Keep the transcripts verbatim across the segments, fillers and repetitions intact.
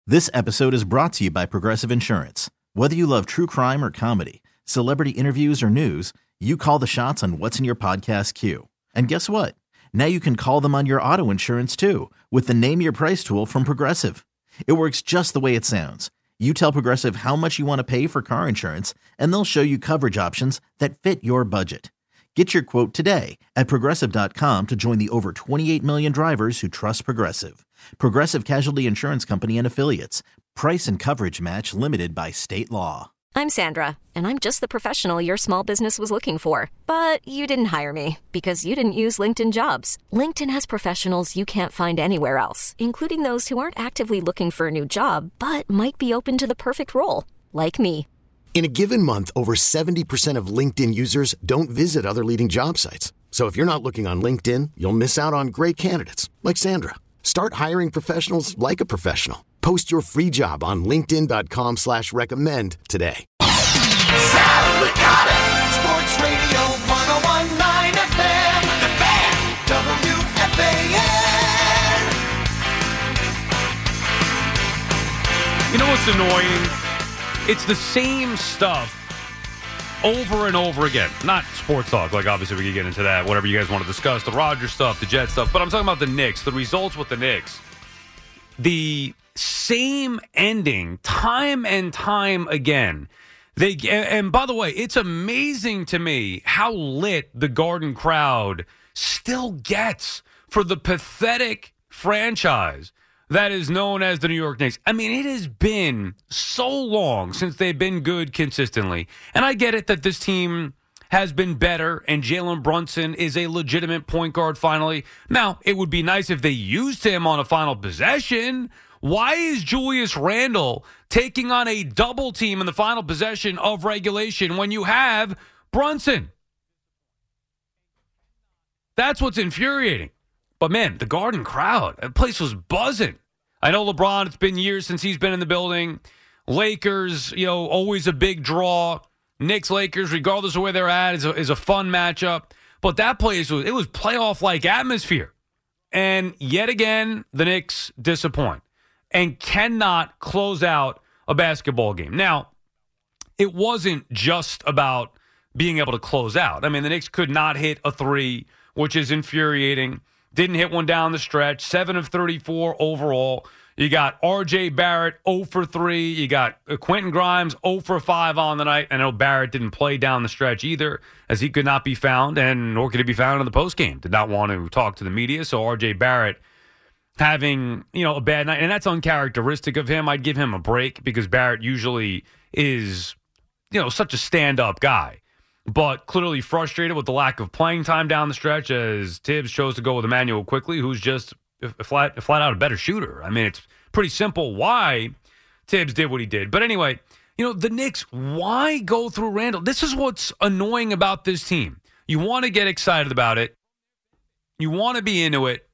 This episode is brought to you by Progressive Insurance. Whether you love true crime or comedy, celebrity interviews or news, you call the shots on what's in your podcast queue. And guess what? Now you can call them on your auto insurance too with the Name Your Price tool from Progressive. It works just the way it sounds. You tell Progressive how much you want to pay for car insurance, and they'll show you coverage options that fit your budget. Get your quote today at Progressive dot com to join the over twenty-eight million drivers who trust Progressive. Progressive Casualty Insurance Company and Affiliates. Price and coverage match limited by state law. I'm Sandra, and I'm just the professional your small business was looking for. But you didn't hire me because you didn't use LinkedIn Jobs. LinkedIn has professionals you can't find anywhere else, including those who aren't actively looking for a new job, but might be open to the perfect role, like me. In a given month, over seventy percent of LinkedIn users don't visit other leading job sites. So if you're not looking on LinkedIn, you'll miss out on great candidates like Sandra. Start hiring professionals like a professional. Post your free job on linkedin dot com slash recommend today. Sal Licata, Sports Radio one oh one point nine F M, The Fan, W F A N. You know what's annoying? It's the same stuff over and over again. Not sports talk, like obviously we could get into that, whatever you guys want to discuss, the Rodgers stuff, the Jets stuff, but I'm talking about the Knicks, the results with the Knicks. The same ending time and time again. They and by the way, it's amazing to me how lit the Garden crowd still gets for the pathetic franchise that is known as the New York Knicks. I mean, it has been so long since they've been good consistently. And I get it that this team has been better and Jalen Brunson is a legitimate point guard finally. Now, it would be nice if they used him on a final possession. Why is Julius Randle taking on a double team in the final possession of regulation when you have Brunson? That's what's infuriating. But, man, the Garden crowd, that place was buzzing. I know LeBron, it's been years since he's been in the building. Lakers, you know, always a big draw. Knicks, Lakers, regardless of where they're at, is a, is a fun matchup. But that place, was it was playoff-like atmosphere. And yet again, the Knicks disappoint and cannot close out a basketball game. Now, it wasn't just about being able to close out. I mean, the Knicks could not hit a three, which is infuriating. Didn't hit one down the stretch. seven of thirty-four overall. You got R J Barrett zero for three. You got Quentin Grimes zero for five on the night. I know Barrett didn't play down the stretch either, as he could not be found, and nor could he be found in the postgame. Did not want to talk to the media, so R J Barrett having, you know, a bad night, and that's uncharacteristic of him. I'd give him a break because Barrett usually is, you know, such a stand-up guy. But clearly frustrated with the lack of playing time down the stretch as Tibbs chose to go with Emmanuel Quickly, who's just a flat, a flat out a better shooter. I mean, it's pretty simple why Tibbs did what he did. But anyway, you know, the Knicks, why go through Randall? This is what's annoying about this team. You want to get excited about it. You want to be into it.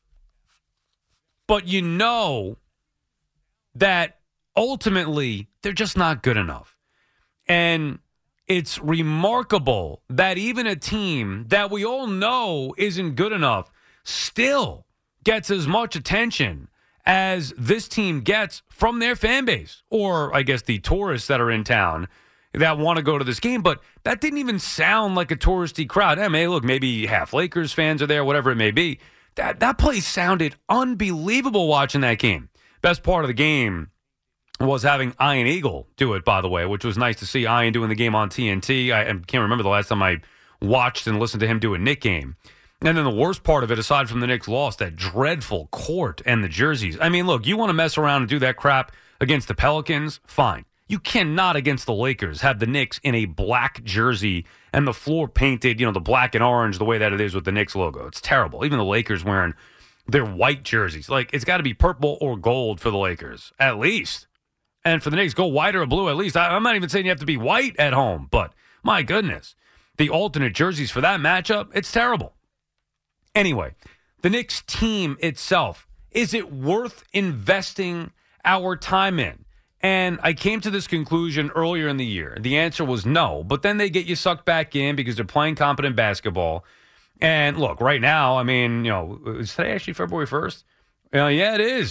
But you know that ultimately they're just not good enough. And it's remarkable that even a team that we all know isn't good enough still gets as much attention as this team gets from their fan base, or I guess the tourists that are in town that want to go to this game. But that didn't even sound like a touristy crowd. I mean, look, maybe half Lakers fans are there, whatever it may be. That, that place sounded unbelievable watching that game. Best part of the game was having Ian Eagle do it, by the way, which was nice to see Ian doing the game on T N T. I, I can't remember the last time I watched and listened to him do a Knick game. And then the worst part of it, aside from the Knicks loss, that dreadful court and the jerseys. I mean, look, you want to mess around and do that crap against the Pelicans? Fine. You cannot, against the Lakers, have the Knicks in a black jersey and the floor painted, you know, the black and orange the way that it is with the Knicks logo. It's terrible. Even the Lakers wearing their white jerseys. Like, it's got to be purple or gold for the Lakers, at least. And for the Knicks, go white or blue at least. I, I'm not even saying you have to be white at home, but my goodness, the alternate jerseys for that matchup, it's terrible. Anyway, the Knicks team itself, is it worth investing our time in? And I came to this conclusion earlier in the year. The answer was no, but then they get you sucked back in because they're playing competent basketball. And look, right now, I mean, you know, is today actually February first? Uh, yeah, it is.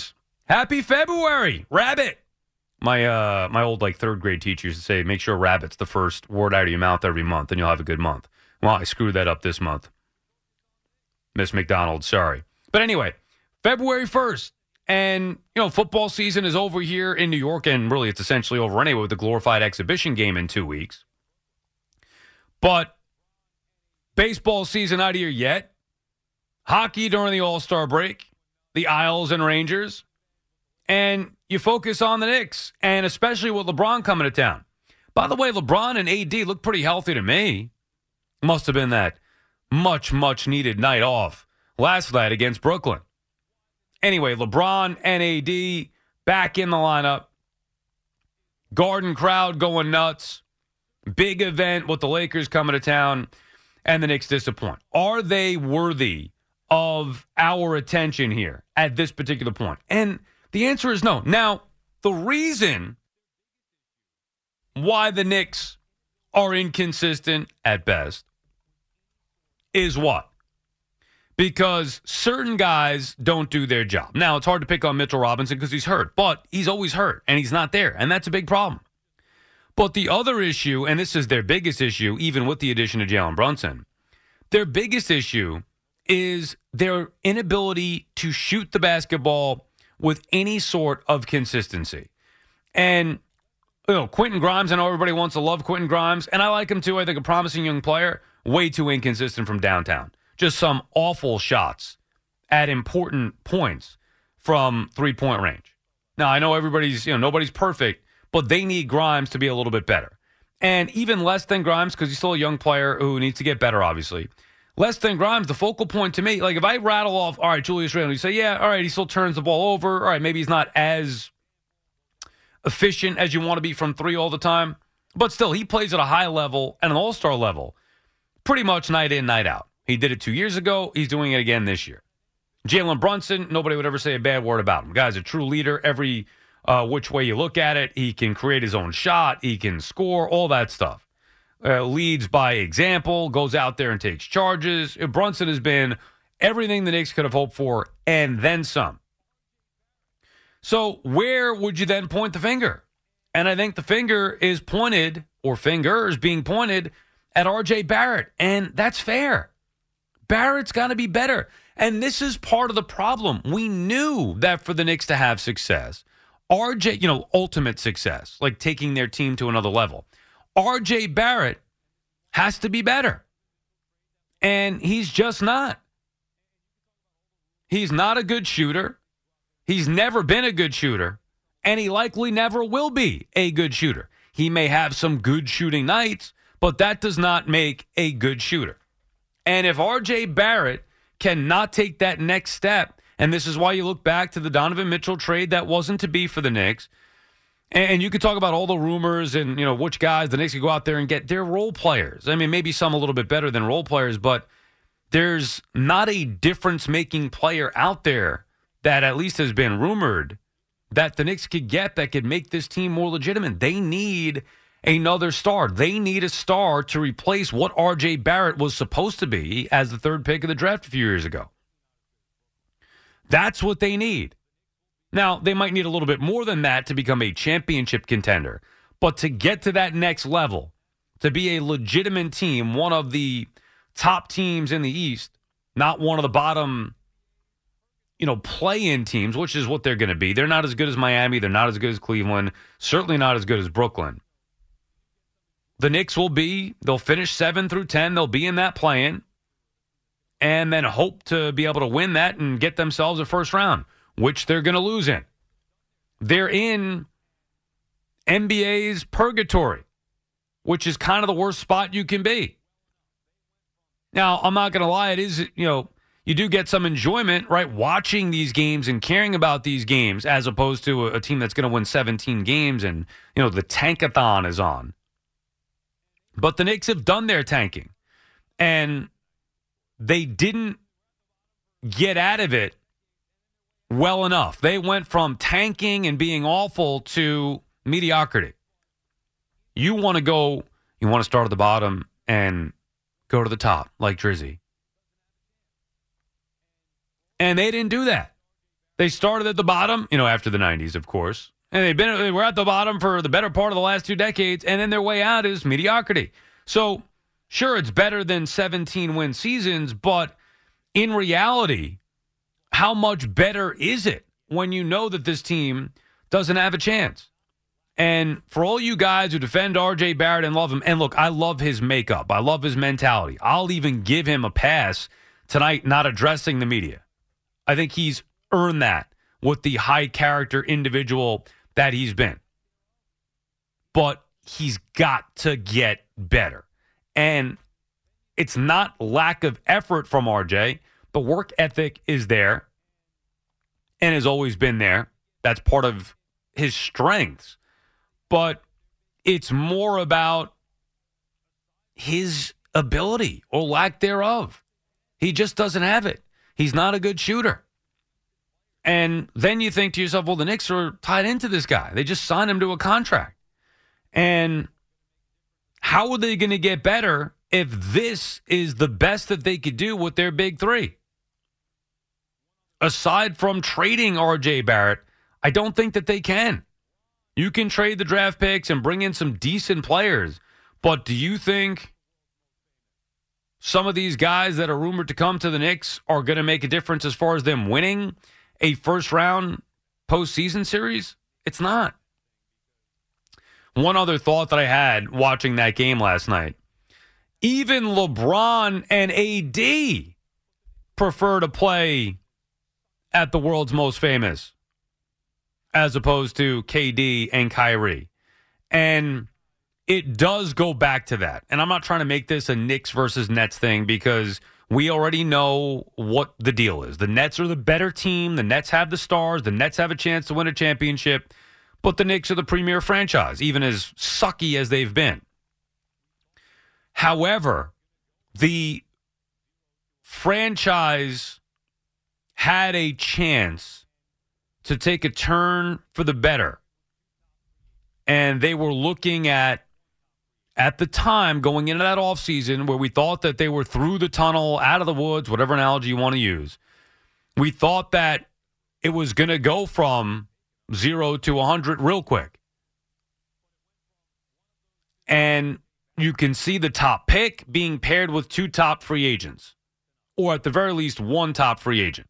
Happy February, rabbit. My uh, my old like third grade teacher used to say, make sure rabbit's the first word out of your mouth every month, and you'll have a good month. Well, I screwed that up this month. Miss McDonald, sorry. But anyway, February first. And, you know, football season is over here in New York, and really it's essentially over anyway with the glorified exhibition game in two weeks. But baseball season not here yet. Hockey during the All-Star break. The Isles and Rangers. And you focus on the Knicks, and especially with LeBron coming to town. By the way, LeBron and A D look pretty healthy to me. Must have been that much, much needed night off last night against Brooklyn. Anyway, LeBron and A D back in the lineup. Garden crowd going nuts. Big event with the Lakers coming to town, and the Knicks disappoint. Are they worthy of our attention here at this particular point? And the answer is no. Now, the reason why the Knicks are inconsistent at best is what? Because certain guys don't do their job. Now, it's hard to pick on Mitchell Robinson because he's hurt, but he's always hurt, and he's not there, and that's a big problem. But the other issue, and this is their biggest issue, even with the addition of Jalen Brunson, their biggest issue is their inability to shoot the basketball with any sort of consistency. And, you know, Quentin Grimes, I know everybody wants to love Quentin Grimes, and I like him too. I think a promising young player, way too inconsistent from downtown. Just some awful shots at important points from three-point range. Now, I know everybody's, you know, nobody's perfect, but they need Grimes to be a little bit better. And even less than Grimes, because he's still a young player who needs to get better, obviously. Less than Grimes, the focal point to me, like if I rattle off, all right, Julius Randle, you say, yeah, all right, he still turns the ball over. All right, maybe he's not as efficient as you want to be from three all the time. But still, he plays at a high level and an all-star level pretty much night in, night out. He did it two years ago. He's doing it again this year. Jalen Brunson, nobody would ever say a bad word about him. Guy's a true leader every uh, which way you look at it. He can create his own shot. He can score, all that stuff. Uh, leads by example, goes out there and takes charges. Brunson has been everything the Knicks could have hoped for and then some. So where would you then point the finger? And I think the finger is pointed, or fingers being pointed, at R J Barrett. And that's fair. Barrett's got to be better. And this is part of the problem. We knew that for the Knicks to have success, R J, you know, ultimate success, like taking their team to another level, R J Barrett has to be better. And he's just not. He's not a good shooter. He's never been a good shooter. And he likely never will be a good shooter. He may have some good shooting nights, but that does not make a good shooter. And if R J Barrett cannot take that next step, and this is why you look back to the Donovan Mitchell trade that wasn't to be for the Knicks, and you could talk about all the rumors and, you know, which guys the Knicks could go out there and get. They're role players. I mean, maybe some a little bit better than role players, but there's not a difference-making player out there that at least has been rumored that the Knicks could get that could make this team more legitimate. They need another star. They need a star to replace what R J Barrett was supposed to be as the third pick of the draft a few years ago. That's what they need. Now, they might need a little bit more than that to become a championship contender. But to get to that next level, to be a legitimate team, one of the top teams in the East, not one of the bottom, you know, play-in teams, which is what they're going to be. They're not as good as Miami. They're not as good as Cleveland. Certainly not as good as Brooklyn. The Knicks will be, they'll finish seven through ten. They'll be in that play-in and then hope to be able to win that and get themselves a first round, which they're going to lose in. They're in N B A's purgatory, which is kind of the worst spot you can be. Now, I'm not going to lie, it is, you know, you do get some enjoyment, right, watching these games and caring about these games as opposed to a, a team that's going to win seventeen games and, you know, the tankathon is on. But the Knicks have done their tanking, and they didn't get out of it well enough. They went from tanking and being awful to mediocrity. You want to go, you want to start at the bottom and go to the top like Drizzy. And they didn't do that. They started at the bottom, you know, after the nineties, of course. And they've been they were at the bottom for the better part of the last two decades, and then their way out is mediocrity. So, sure, it's better than seventeen-win seasons, but in reality, how much better is it when you know that this team doesn't have a chance? And for all you guys who defend R J Barrett and love him, and look, I love his makeup. I love his mentality. I'll even give him a pass tonight not addressing the media. I think he's earned that with the high-character individual that he's been. But he's got to get better. And it's not lack of effort from R J. The work ethic is there and has always been there. That's part of his strengths. But it's more about his ability or lack thereof. He just doesn't have it. He's not a good shooter. And then you think to yourself, well, the Knicks are tied into this guy. They just signed him to a contract. And how are they going to get better if this is the best that they could do with their big three? Aside from trading R J Barrett, I don't think that they can. You can trade the draft picks and bring in some decent players, but do you think some of these guys that are rumored to come to the Knicks are going to make a difference as far as them winning a first-round postseason series? It's not. One other thought that I had watching that game last night, even LeBron and A D prefer to play at the world's most famous as opposed to K D and Kyrie. And it does go back to that. And I'm not trying to make this a Knicks versus Nets thing because we already know what the deal is. The Nets are the better team. The Nets have the stars. The Nets have a chance to win a championship. But the Knicks are the premier franchise, even as sucky as they've been. However, the franchise had a chance to take a turn for the better. And they were looking at, at the time, going into that offseason where we thought that they were through the tunnel, out of the woods, whatever analogy you want to use. We thought that it was going to go from zero to one hundred real quick. And you can see the top pick being paired with two top free agents, or at the very least one top free agent.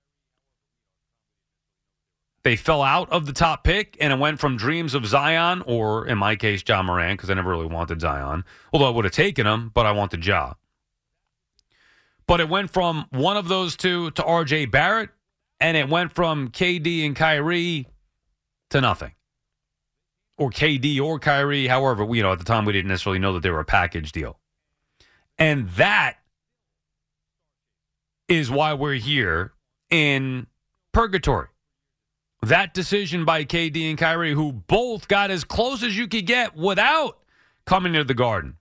They fell out of the top pick, and it went from dreams of Zion, or in my case, Ja Morant, because I never really wanted Zion, although I would have taken him, but I wanted Ja. But it went from one of those two to R J Barrett, and it went from K D and Kyrie to nothing. Or K D or Kyrie, however, you know, at the time we didn't necessarily know that they were a package deal. And that is why we're here in purgatory. That decision by K D and Kyrie, who both got as close as you could get without coming to the Garden.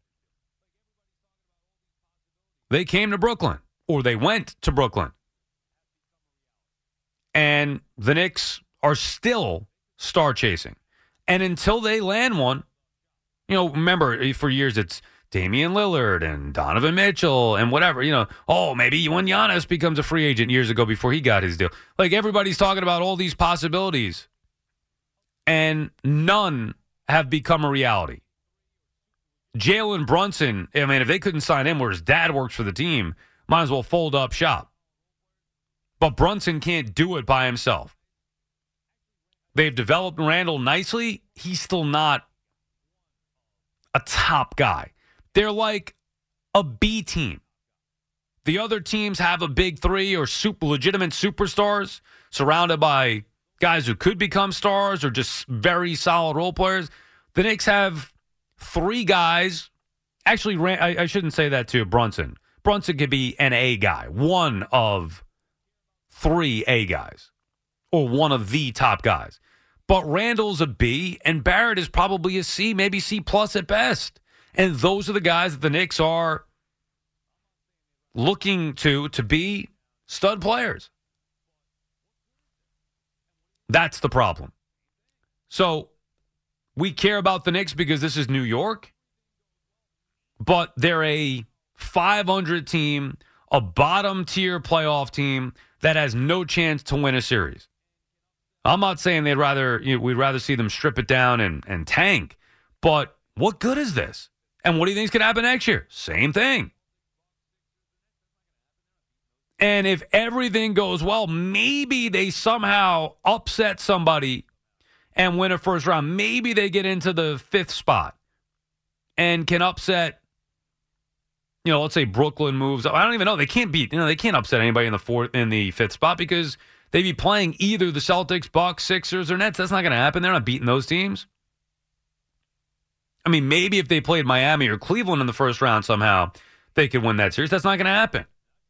They came to Brooklyn, or they went to Brooklyn. And the Knicks are still star chasing. And until they land one, you know, remember, for years it's Damian Lillard and Donovan Mitchell and whatever, you know, oh, maybe when Giannis becomes a free agent years ago before he got his deal. Like, everybody's talking about all these possibilities, and none have become a reality. Jalen Brunson, I mean, if they couldn't sign him where his dad works for the team, might as well fold up shop. But Brunson can't do it by himself. They've developed Randall nicely. He's still not a top guy. They're like a B team. The other teams have a big three or super legitimate superstars surrounded by guys who could become stars or just very solid role players. The Knicks have three guys. Actually, I, I shouldn't say that to Brunson. Brunson could be an A guy, one of three A guys, or one of the top guys. But Randall's a B, and Barrett is probably a C, maybe C plus at best. And those are the guys that the Knicks are looking to to be stud players. That's the problem. So we care about the Knicks because this is New York, but they're a five hundred team, a bottom-tier playoff team that has no chance to win a series. I'm not saying they'd rather you know, we'd rather see them strip it down and, and tank, but what good is this? And what do you think is going to happen next year? Same thing. And if everything goes well, maybe they somehow upset somebody and win a first round. Maybe they get into the fifth spot and can upset, you know, let's say Brooklyn moves up. I don't even know. They can't beat, you know, they can't upset anybody in the fourth, in the fifth spot because they'd be playing either the Celtics, Bucks, Sixers, or Nets. That's not going to happen. They're not beating those teams. I mean, maybe if they played Miami or Cleveland in the first round somehow, they could win that series. That's not going to happen.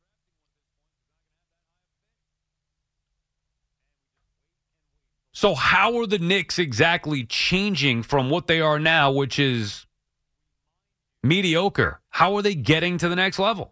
So how are the Knicks exactly changing from what they are now, which is mediocre? How are they getting to the next level?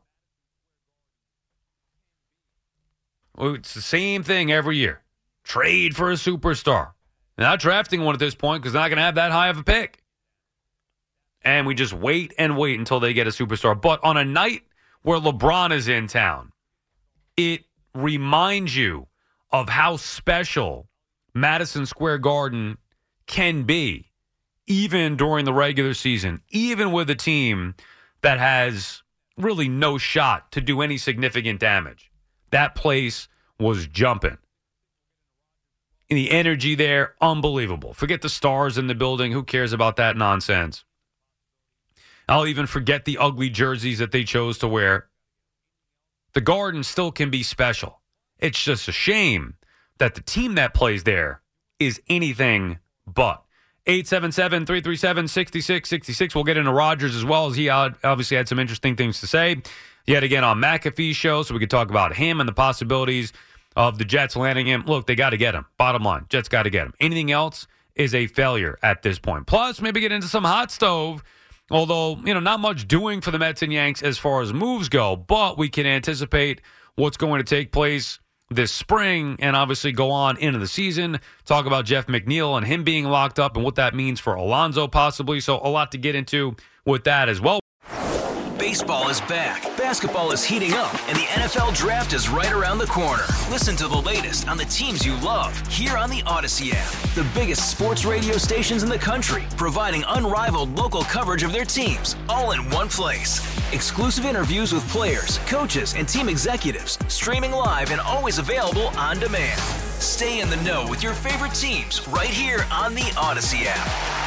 Well, it's the same thing every year. Trade for a superstar. They're not drafting one at this point because they're not going to have that high of a pick. And we just wait and wait until they get a superstar. But on a night where LeBron is in town, it reminds you of how special Madison Square Garden can be, even during the regular season, even with a team that has really no shot to do any significant damage. That place was jumping. And the energy there, unbelievable. Forget the stars in the building. Who cares about that nonsense? I'll even forget the ugly jerseys that they chose to wear. The Garden still can be special. It's just a shame that the team that plays there is anything but. eight seven seven, three three seven, six six six six. We'll get into Rodgers as well, as he obviously had some interesting things to say yet again on McAfee's show, so we could talk about him and the possibilities of the Jets landing him. Look, they got to get him. Bottom line, Jets got to get him. Anything else is a failure at this point. Plus, maybe get into some hot stove, although, you know, not much doing for the Mets and Yanks as far as moves go, but we can anticipate what's going to take place this spring and obviously go on into the season. Talk about Jeff McNeil and him being locked up and what that means for Alonso possibly. So a lot to get into with that as well. Baseball is back, basketball is heating up, and the N F L Draft is right around the corner. Listen to the latest on the teams you love here on the Odyssey app. The biggest sports radio stations in the country, providing unrivaled local coverage of their teams, all in one place. Exclusive interviews with players, coaches, and team executives, streaming live and always available on demand. Stay in the know with your favorite teams right here on the Odyssey app.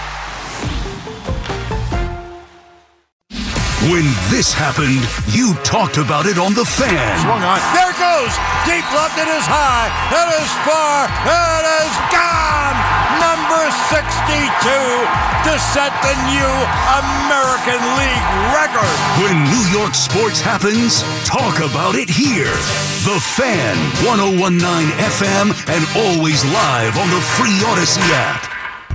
When this happened, you talked about it on The Fan. Swung on. There it goes. Deep left. It is high. It is far. It is gone. Number sixty-two to set the new American League record. When New York sports happens, talk about it here. The Fan, one oh one point nine F M, and always live on the free Odyssey app.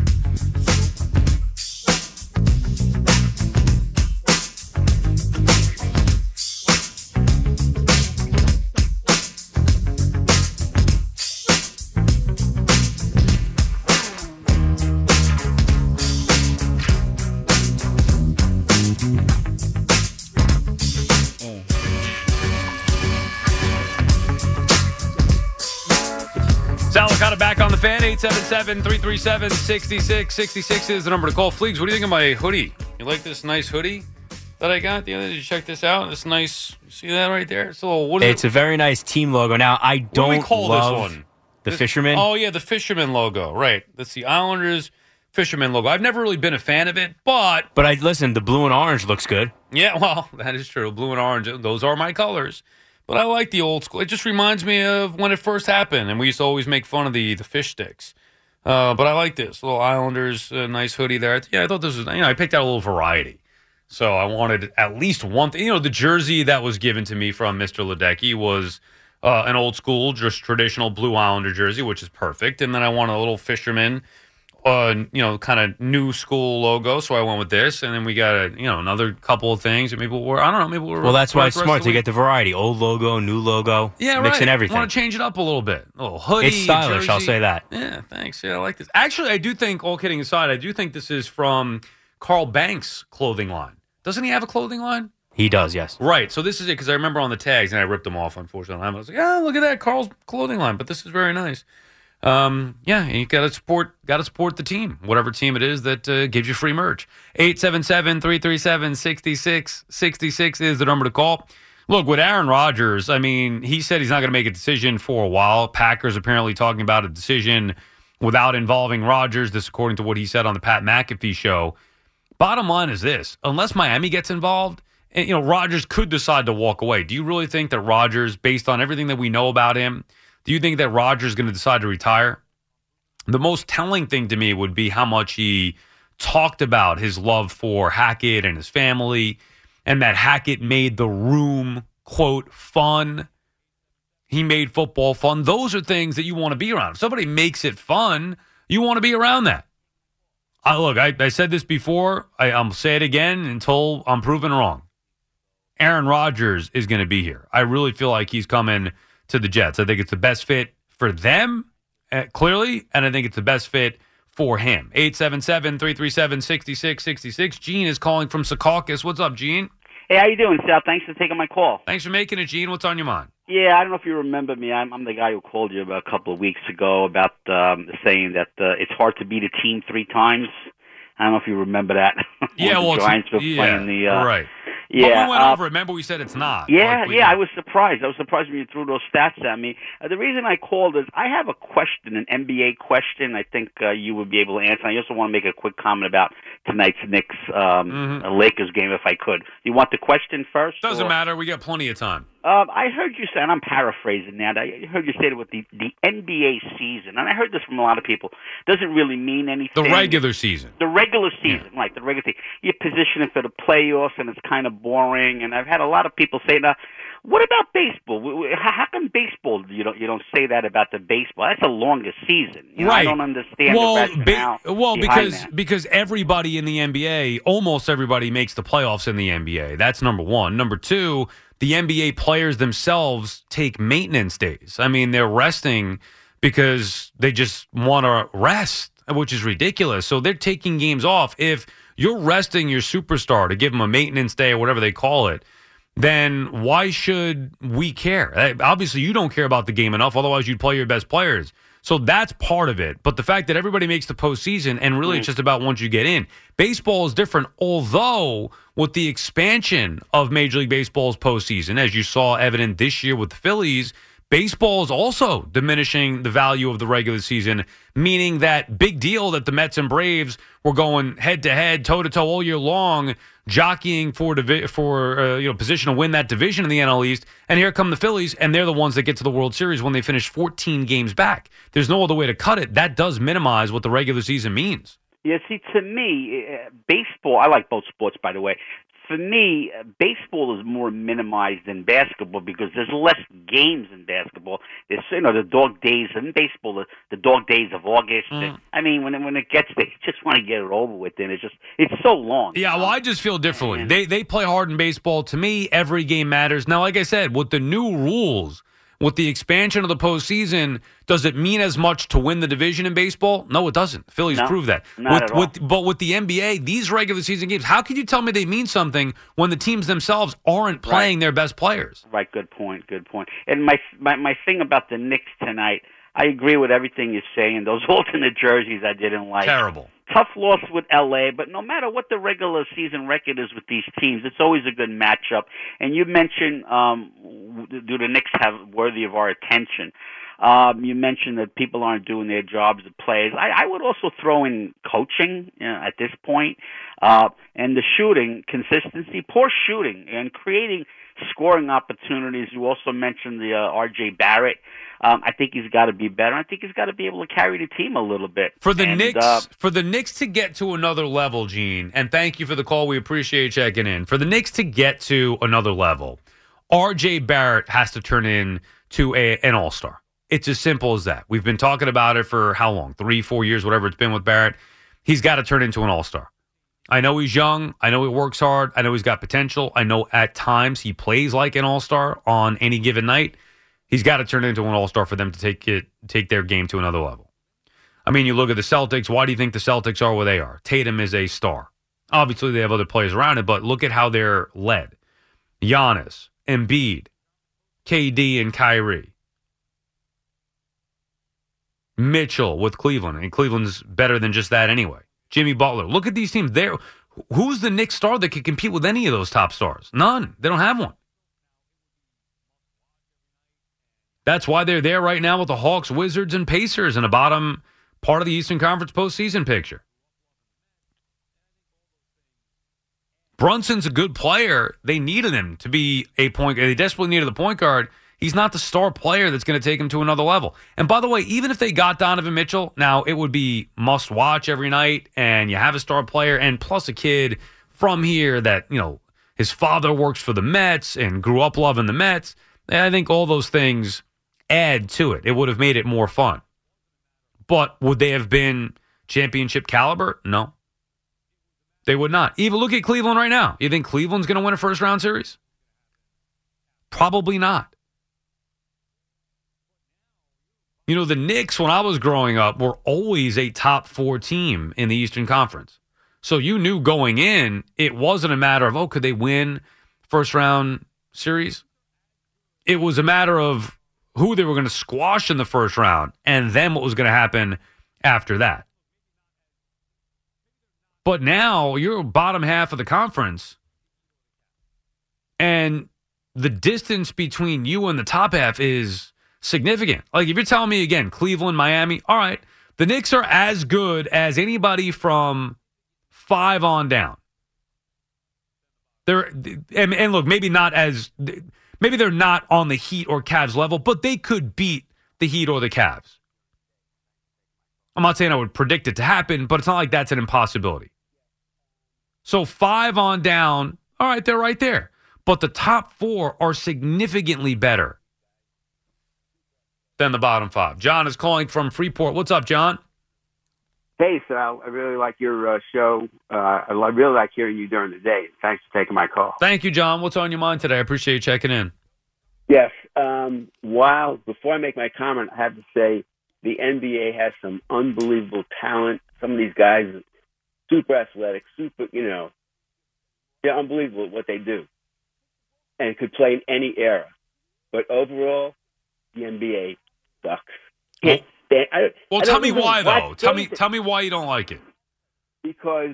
Back on the Fan, eight seven seven, three three seven, six six six six is the number to call. Fleegs, what do you think of my hoodie? You like this nice hoodie that I got? The other day, did you check this out? This nice, you see that right there? It's a, little, what is it's it? a very nice team logo. Now, I don't what do we call love this one? The this, Fisherman. Oh, yeah, the Fisherman logo, right. That's the Islanders Fisherman logo. I've never really been a fan of it, but... But I listen, the blue and orange looks good. Yeah, well, that is true. Blue and orange, those are my colors. But I like the old school. It just reminds me of when it first happened, and we used to always make fun of the, the fish sticks. Uh, but I like this little Islanders uh, nice hoodie there. Yeah, I thought this was, you know, I picked out a little variety. So I wanted at least one thing. You know, the jersey that was given to me from Mister Ledecky was uh, an old school, just traditional blue Islander jersey, which is perfect. And then I wanted a little fisherman, uh, you know, kind of new school logo. So I went with this. And then we got, a, you know, another couple of things that maybe we're, I don't know, maybe we're. Well, that's why it's smart to get the variety. Old logo, new logo. Yeah, mixing right. everything. I want to change it up a little bit. A little hoodie. It's stylish, jersey. I'll say that. Yeah, thanks. Yeah, I like this. Actually, I do think, all kidding aside, I do think this is from Carl Banks' clothing line. Doesn't he have a clothing line? He does, yes. Right. So this is it, because I remember on the tags, and I ripped them off, unfortunately. I was like, oh, look at that, Carl's clothing line. But this is very nice. um, yeah, you got to support got to support the team, whatever team it is that uh, gives you free merch. eight seven seven, three three seven, six six six six is the number to call. Look, with Aaron Rodgers, I mean, he said he's not going to make a decision for a while. Packers apparently talking about a decision without involving Rodgers. This according to what he said on the Pat McAfee show. Bottom line is this: unless Miami gets involved, and, you know, Rodgers could decide to walk away. Do you really think that Rodgers, based on everything that we know about him, do you think that Rodgers is going to decide to retire? The most telling thing to me would be how much he talked about his love for Hackett and his family, and that Hackett made the room, quote, fun. He made football fun. Those are things that you want to be around. If somebody makes it fun, you want to be around that. I, look, I, I said this before. I, I'll say it again until I'm proven wrong. Aaron Rodgers is going to be here. I really feel like he's coming to the Jets. I think it's the best fit for them, uh, clearly, and I think it's the best fit for him. eight seven seven, three three seven, six six six six. Gene is calling from Secaucus. What's up, Gene? Hey, how you doing, Sal? Thanks for taking my call. Thanks for making it, Gene. What's on your mind? Yeah, I don't know if you remember me. I'm, I'm the guy who called you about a couple of weeks ago about um, saying that uh, it's hard to beat a team three times. I don't know if you remember that. Yeah, the well, Giants were yeah, playing the uh, right. Yeah, but we went uh, over it. Remember, we said it's not. Yeah, like we, yeah, I was surprised. I was surprised when you threw those stats at me. Uh, the reason I called is I have a question, an N B A question. I think uh, you would be able to answer. I also want to make a quick comment about tonight's Knicks um, mm-hmm. Lakers game, if I could. You want the question first? Doesn't or? matter. We got plenty of time. Um, I heard you say, and I'm paraphrasing that, I heard you say that with the, the N B A season, and I heard this from a lot of people, doesn't really mean anything. The regular season. The regular season, yeah. right, the regular season. You're positioning for the playoffs, and it's kind of boring, and I've had a lot of people say, now, what about baseball? How come baseball, you don't, you don't say that about the baseball? That's the longest season. You know, right. I don't understand well, the rationale ba- Well, behind because that. because everybody in the N B A, almost everybody makes the playoffs in the N B A. That's number one. Number two, the N B A players themselves take maintenance days. I mean, they're resting because they just want to rest, which is ridiculous. So they're taking games off. If you're resting your superstar to give them a maintenance day or whatever they call it, then why should we care? Obviously, you don't care about the game enough. Otherwise, you'd play your best players. So that's part of it. But the fact that everybody makes the postseason, and really it's just about once you get in. Baseball is different, although with the expansion of Major League Baseball's postseason, as you saw evident this year with the Phillies, baseball is also diminishing the value of the regular season, meaning that big deal that the Mets and Braves were going head-to-head, toe-to-toe all year long, jockeying for divi- for uh, you know position to win that division in the N L East, and here come the Phillies, and they're the ones that get to the World Series when they finish fourteen games back. There's no other way to cut it. That does minimize what the regular season means. Yeah, see, to me, uh, baseball, I like both sports, by the way. For me, uh, baseball is more minimized than basketball because there's less games in basketball. There's, you know, the dog days in baseball, the, the dog days of August. Mm. I mean, when when it gets there, you just want to get it over with, and it's just it's so long. Yeah, well, I just feel differently. They they play hard in baseball. To me, every game matters. Now, like I said, with the new rules, with the expansion of the postseason, does it mean as much to win the division in baseball? No, it doesn't. The Phillies No, prove that. not with, at all. with, but with the N B A, these regular season games, how can you tell me they mean something when the teams themselves aren't playing Right. their best players? Right, good point, good point. And my my my thing about the Knicks tonight, I agree with everything you're saying. Those alternate jerseys I didn't like. Terrible. Tough loss with L A, but no matter what the regular season record is with these teams, it's always a good matchup. And you mentioned, um, do the Knicks have worthy of our attention? Um, you mentioned that people aren't doing their jobs as players. I, I would also throw in coaching you know, at this point, uh, and the shooting consistency, poor shooting, and creating scoring opportunities. You also mentioned the uh, R J Barrett. Um, I think he's got to be better. I think he's got to be able to carry the team a little bit. For the and, Knicks, uh, for the Knicks to get to another level, Gene, and thank you for the call. We appreciate checking in. For the Knicks to get to another level, R J Barrett has to turn in to a, an all-star. It's as simple as that. We've been talking about it for how long? Three, four years, whatever it's been with Barrett. He's got to turn into an all-star. I know he's young. I know he works hard. I know he's got potential. I know at times he plays like an all-star on any given night. He's got to turn into an all-star for them to take it, take their game to another level. I mean, you look at the Celtics. Why do you think the Celtics are where they are? Tatum is a star. Obviously, they have other players around it, but look at how they're led. Giannis, Embiid, K D, and Kyrie. Mitchell with Cleveland, and Cleveland's better than just that anyway. Jimmy Butler. Look at these teams. There, who's the Knicks star that can compete with any of those top stars? None. They don't have one. That's why they're there right now with the Hawks, Wizards, and Pacers in the bottom part of the Eastern Conference postseason picture. Brunson's a good player. They needed him to be a point guard. They desperately needed the point guard. He's not the star player that's going to take him to another level. And by the way, even if they got Donovan Mitchell, now it would be must watch every night, and you have a star player, and plus a kid from here that, you know, his father works for the Mets and grew up loving the Mets. And I think all those things add to it. It would have made it more fun. But would they have been championship caliber? No. They would not. Even look at Cleveland right now. You think Cleveland's going to win a first-round series? Probably not. You know, the Knicks, when I was growing up, were always a top four team in the Eastern Conference. So you knew going in, it wasn't a matter of, oh, could they win first-round series? It was a matter of who they were going to squash in the first round and then what was going to happen after that. But now you're bottom half of the conference, and the distance between you and the top half is significant. Like, if you're telling me, again, Cleveland, Miami, all right, the Knicks are as good as anybody from five on down. They're and, and look, maybe not as maybe they're not on the Heat or Cavs level, but they could beat the Heat or the Cavs. I'm not saying I would predict it to happen, but it's not like that's an impossibility. So five on down, all right, they're right there. But the top four are significantly better than the bottom five. John is calling from Freeport. What's up, John? Hey, Sal. I really like your uh, show. Uh, I really like hearing you during the day. Thanks for taking my call. Thank you, John. What's on your mind today? I appreciate you checking in. Yes. Um, while, before I make my comment, I have to say the N B A has some unbelievable talent. Some of these guys are super athletic, super, you know, they're unbelievable at what they do and could play in any era. But overall, the N B A sucks. Well, They, I, well I tell me why, though. watch Tell me, games tell me why you don't like it. Because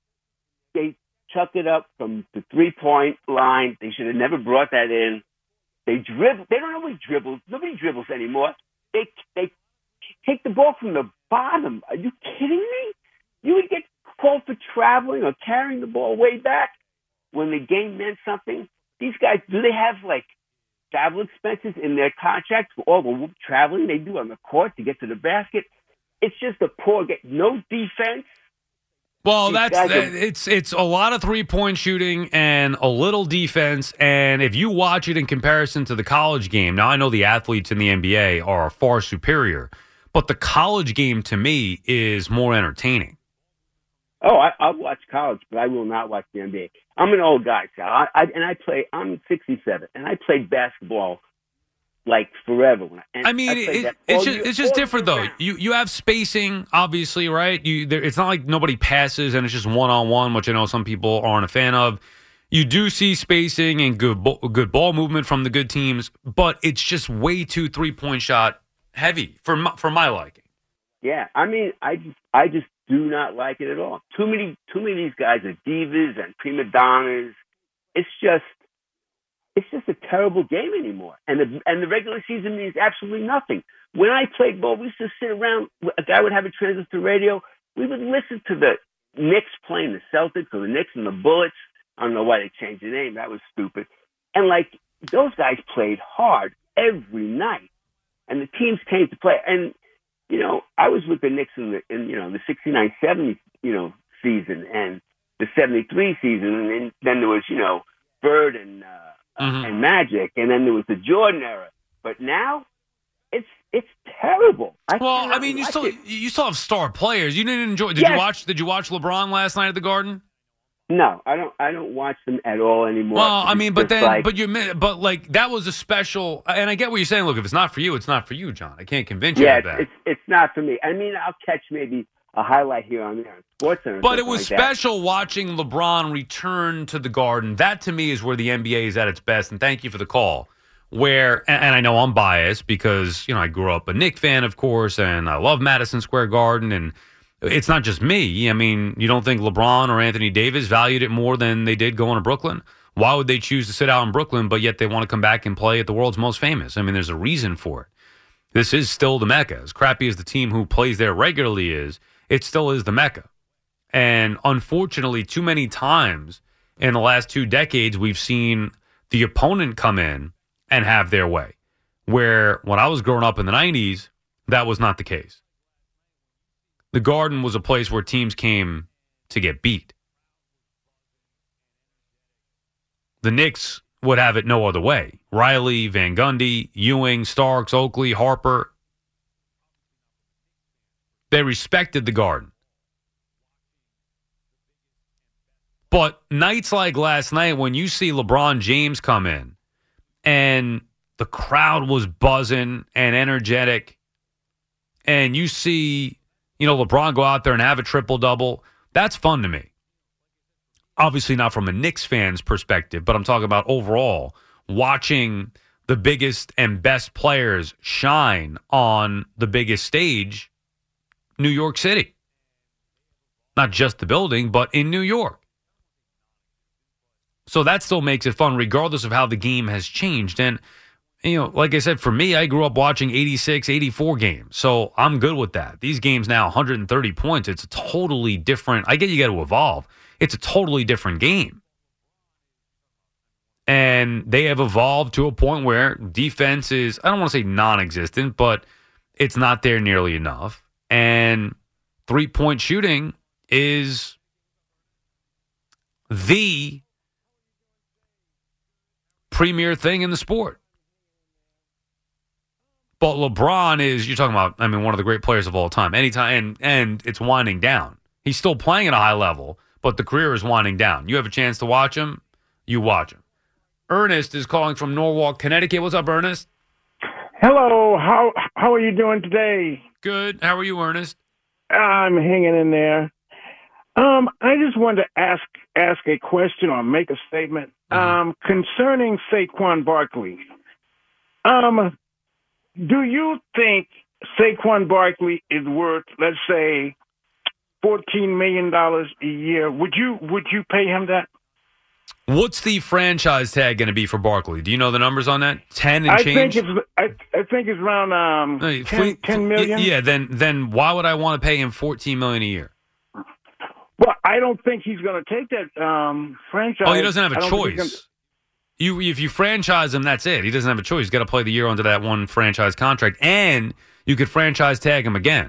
they chucked it up from the three-point line. They should have never brought that in. They dribble. They don't always dribble. Nobody dribbles anymore. They they take the ball from the bottom. Are you kidding me? You would get called for traveling or carrying the ball way back when the game meant something. These guys, do they have, like, travel expenses in their contracts for all the traveling they do on the court to get to the basket? It's just a poor game. No defense. Well, These that's guys that, are- it's it's a lot of three-point shooting and a little defense. And if you watch it in comparison to the college game, now I know the athletes in the N B A are far superior, but the college game to me is more entertaining. Oh, I, I'll watch college, but I will not watch the N B A. I'm an old guy, Sal. I, I, and I play, I'm sixty-seven, and I played basketball like forever. And I mean, I played it, that it's all just year- it's just all different year though. round. You you have spacing, obviously, right? You there, it's not like nobody passes and it's just one on one, which I know some people aren't a fan of. You do see spacing and good bo- good ball movement from the good teams, but it's just way too three point shot heavy for my, for my liking. Yeah, I mean, I just, I just do not like it at all. Too many, too many of these guys are divas and prima donnas. It's just, it's just a terrible game anymore. And the and the regular season means absolutely nothing. When I played ball, we used to sit around. A guy would have a transistor radio. We would listen to the Knicks playing the Celtics or the Knicks and the Bullets. I don't know why they changed the name. That was stupid. And like those guys played hard every night, and the teams came to play. And you know, I was with the Knicks in the in you know the sixty-nine seventy you know season and the seventy-three season, and then, then there was you know Bird and uh, Mm-hmm. and Magic, and then there was the Jordan era. But now, it's it's terrible. I Well, cannot I mean, you watch still it. you still have star players. You didn't enjoy. Did Yes. you watch? Did you watch LeBron last night at the Garden? No, I don't. I don't watch them at all anymore. Well, I It's mean, but just then, like- but you, but like that was a special. And I get what you're saying. Look, if it's not for you, it's not for you, John. I can't convince you yeah, of that. it's it's not for me. I mean, I'll catch maybe a highlight here on there on SportsCenter. or But it something was like that. special watching LeBron return to the Garden. That to me is where the N B A is at its best. And thank you for the call. where, and I know I'm biased because, you know, I grew up a Knicks fan, of course, and I love Madison Square Garden, and it's not just me. I mean, you don't think LeBron or Anthony Davis valued it more than they did going to Brooklyn? Why would they choose to sit out in Brooklyn, but yet they want to come back and play at the world's most famous? I mean, there's a reason for it. This is still the Mecca. As crappy as the team who plays there regularly is, it still is the Mecca. And unfortunately, too many times in the last two decades, we've seen the opponent come in and have their way. Where when I was growing up in the nineties, that was not the case. The Garden was a place where teams came to get beat. The Knicks would have it no other way. Riley, Van Gundy, Ewing, Starks, Oakley, Harper. They respected the Garden. But nights like last night, when you see LeBron James come in and the crowd was buzzing and energetic, and you see, you know, LeBron go out there and have a triple-double, that's fun to me. Obviously not from a Knicks fan's perspective, but I'm talking about overall, watching the biggest and best players shine on the biggest stage, New York City. Not just the building, but in New York. So that still makes it fun, regardless of how the game has changed. And, you know, like I said, for me, I grew up watching eighty-six, eighty-four games. So I'm good with that. These games now, one hundred thirty points, it's a totally different. I get you got to evolve. It's a totally different game. And they have evolved to a point where defense is, I don't want to say non-existent, but it's not there nearly enough. And three-point shooting is the premier thing in the sport. But LeBron is, you're talking about, I mean, one of the great players of all time. Anytime, and, and it's winding down. He's still playing at a high level, but the career is winding down. You have a chance to watch him, you watch him. Ernest is calling from Norwalk, Connecticut. What's up, Ernest? Hello. How how are you doing today? Good. How are you, Ernest? I'm hanging in there. Um, I just wanted to ask ask a question or make a statement um, concerning Saquon Barkley. Um, do you think Saquon Barkley is worth, let's say, fourteen million dollars a year? Would you would you pay him that? What's the franchise tag going to be for Barkley? Do you know the numbers on that? Ten and I change. think it's I, I think it's around um No, ten, fle- ten million. Yeah. Then then why would I want to pay him fourteen million a year? Well, I don't think he's going to take that um, franchise. Oh, he doesn't have I a don't think he's choice. You if you franchise him, that's it. He doesn't have a choice. He's got to play the year under that one franchise contract, and you could franchise tag him again.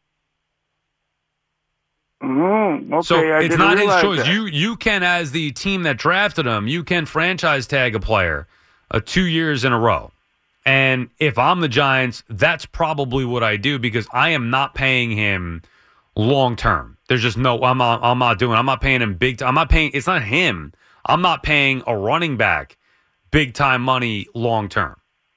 Mm, okay, so I it's didn't not his realize choice. that. You you can, as the team that drafted him, you can franchise tag a player uh, two years in a row. And if I'm the Giants, that's probably what I do because I am not paying him long term. There's just no. I'm not. I'm not doing. I'm not paying him big. T- I'm not paying. It's not him. I'm not paying a running back big time money long term.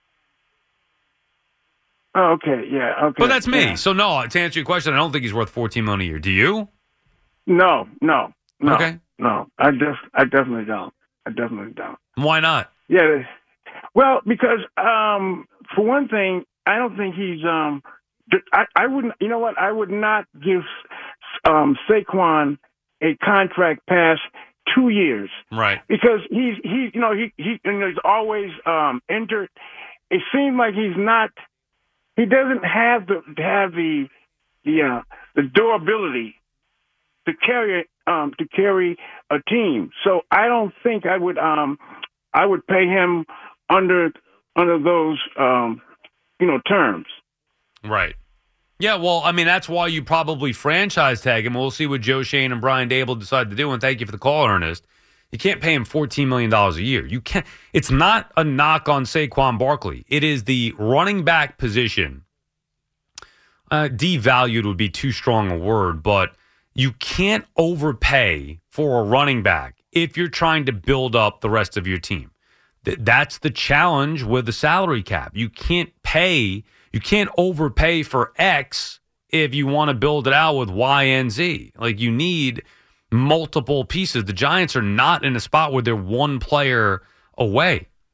Oh, okay, yeah, okay. But that's me. Yeah. So no, to answer your question, I don't think he's worth fourteen million a year. Do you? No, no, no. Okay. No, I just, I definitely don't. I definitely don't. Why not? Yeah. Well, because um, for one thing, I don't think he's. Um, I, I wouldn't. You know what? I would not give um, Saquon a contract past two years. Right. Because he's he. You know he he. You know, he's always um, injured. It seems like he's not. He doesn't have the have the the uh, the durability to carry um, to carry a team. So I don't think I would um, I would pay him under under those um, you know terms. Right. Yeah. Well, I mean that's why you probably franchise tag him. We'll see what Joe Shane and Brian Dable decide to do. And thank you for the call, Ernest. You can't pay him fourteen million dollars a year. You can't. It's not a knock on Saquon Barkley. It is the running back position. Uh, devalued would be too strong a word, but you can't overpay for a running back if you're trying to build up the rest of your team. Th- that's the challenge with the salary cap. You can't pay, you can't overpay for X if you want to build it out with Y and Z. Like you need multiple pieces. The Giants are not in a spot where they're one player away.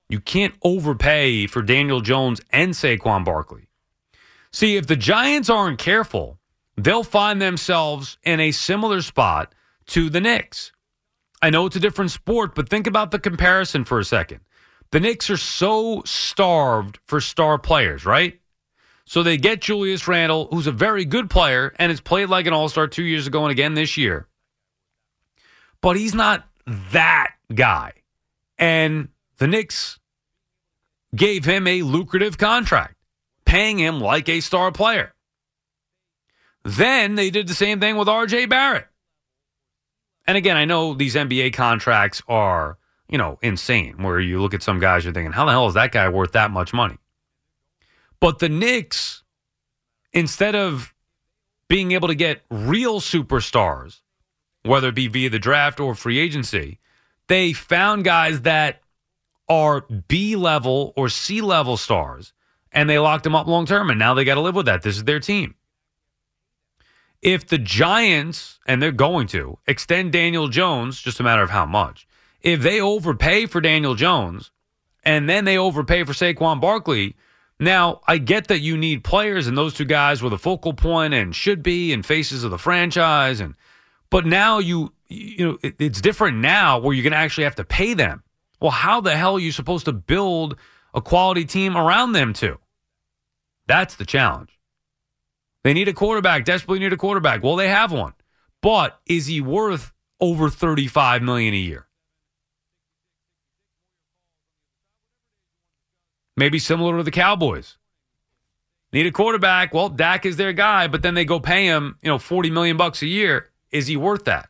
You can't overpay for Daniel Jones and Saquon Barkley. See, if the Giants aren't careful, they'll find themselves in a similar spot to the Knicks. I know it's a different sport, but think about the comparison for a second. The Knicks are so starved for star players, right? So they get Julius Randle, who's a very good player and has played like an all-star two years ago and again this year. But he's not that guy. And the Knicks gave him a lucrative contract, paying him like a star player. Then they did the same thing with R J Barrett. And again, I know these N B A contracts are, you know, insane, where you look at some guys, you're thinking, how the hell is that guy worth that much money? But the Knicks, instead of being able to get real superstars, whether it be via the draft or free agency, they found guys that are B-level or C-level stars, and they locked them up long-term, and now they got to live with that. This is their team. If the Giants, and they're going to, extend Daniel Jones, just a matter of how much, if they overpay for Daniel Jones, and then they overpay for Saquon Barkley, now, I get that you need players, and those two guys were the focal point and should be and faces of the franchise, and but now you, you know, it, it's different now where you're going to actually have to pay them. Well, how the hell are you supposed to build a quality team around them two? That's the challenge. They need a quarterback, desperately need a quarterback. Well, they have one. But is he worth over thirty-five million dollars a year? Maybe similar to the Cowboys. Need a quarterback. Well, Dak is their guy, but then they go pay him, you know, forty million bucks a year. Is he worth that?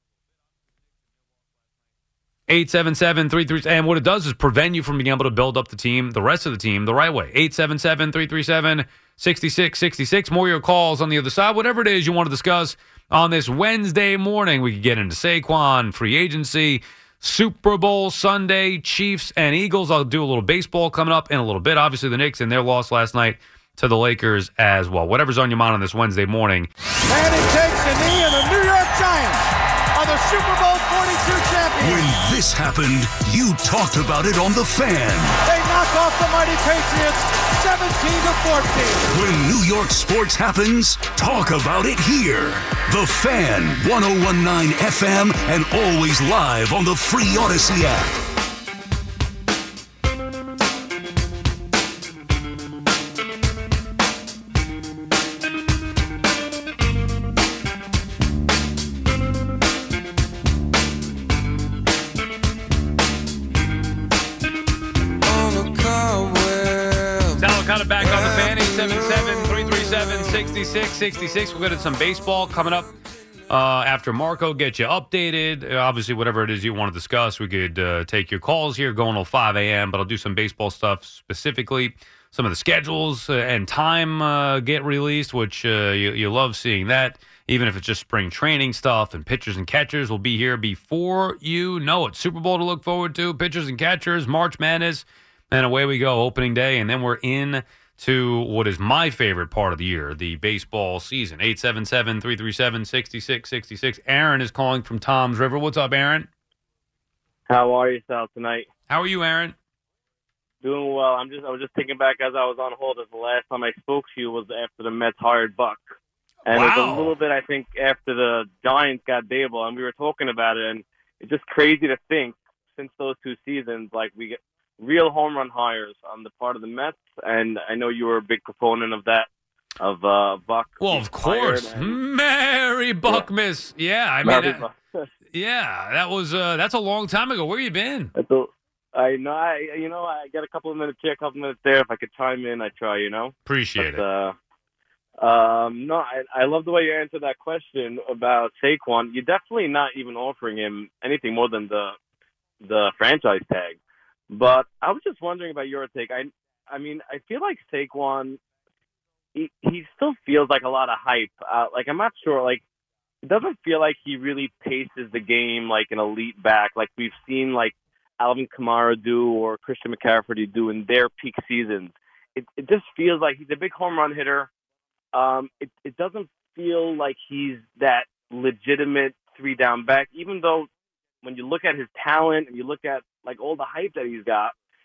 eight seven seven, three three seven. And what it does is prevent you from being able to build up the team, the rest of the team, the right way. eight seven seven, three three seven, six six six six. More of your calls on the other side. Whatever it is you want to discuss on this Wednesday morning. We could get into Saquon, free agency, Super Bowl Sunday, Chiefs and Eagles. I'll do a little baseball coming up in a little bit. Obviously, the Knicks and their loss last night to the Lakers as well. Whatever's on your mind on this Wednesday morning. And he takes a knee, and the New York Giants are the Super Bowl forty-two champions. When this happened, you talked about it on The Fan. They knock off the mighty Patriots seventeen to fourteen. When New York sports happens, talk about it here. The Fan, one oh one point nine F M, and always live on the free Odyssey app. Back on the Fan, eight seven seven, three three seven, six six six six. We'll get into some baseball coming up uh, after Marco gets you updated. Uh, obviously, whatever it is you want to discuss, we could uh, take your calls here going till five a.m., but I'll do some baseball stuff specifically. Some of the schedules uh, and time uh, get released, which uh, you, you love seeing that, even if it's just spring training stuff, and pitchers and catchers will be here before you know it. Super Bowl to look forward to, pitchers and catchers, March Madness. And away we go, opening day, and then we're in to what is my favorite part of the year, the baseball season. eight seven seven, three three seven, six six six six. Aaron is calling from Tom's River. What's up, Aaron? How are you, Sal, tonight? How are you, Aaron? Doing well. I'm just I was just thinking back as I was on hold that the last time I spoke to you was after the Mets hired Buck. And wow. It was a little bit, I think, after the Giants got Dable, and we were talking about it, and it's just crazy to think since those two seasons, like we get real home run hires on the part of the Mets, and I know you were a big proponent of that, of uh, Buck. Well, of course, and, Mary Buckmas. Yeah, yeah I mean, that, yeah, that was uh, that's a long time ago. Where you been? A, I know, I you know, I got a couple of minutes here, a couple of minutes there. If I could chime in, I try. You know, appreciate but, it. Uh, um, no, I, I love the way you answered that question about Saquon. You're definitely not even offering him anything more than the the franchise tag. But I was just wondering about your take. I, I mean, I feel like Saquon, he, he still feels like a lot of hype. Uh, like, I'm not sure. Like, it doesn't feel like he really paces the game like an elite back, like we've seen like Alvin Kamara do or Christian McCaffrey do in their peak seasons. It, it just feels like he's a big home run hitter. Um, it, it doesn't feel like he's that legitimate three down back, even though when you look at his talent and you look at like all the hype that he's got,